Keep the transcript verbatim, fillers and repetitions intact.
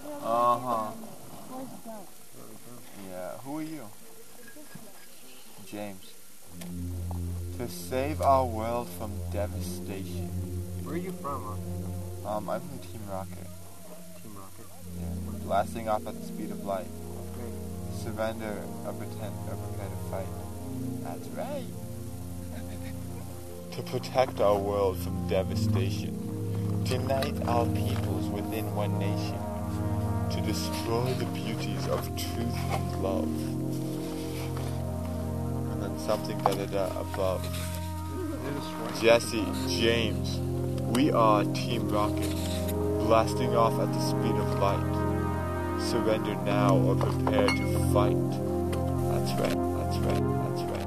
Uh-huh. Yeah, who are you? James. To save our world from devastation. Where are you from, huh? Um, I'm from Team Rocket. Team Rocket? Yeah, we're blasting off at the speed of light. Great. Surrender or pretend or prepare to fight. That's right. To protect our world from devastation. To unite our peoples within one nation. To destroy the beauties of truth and love. And then something da da da above. Jesse, James, we are Team Rocket, blasting off at the speed of light. Surrender now or prepare to fight. That's right, that's right, that's right.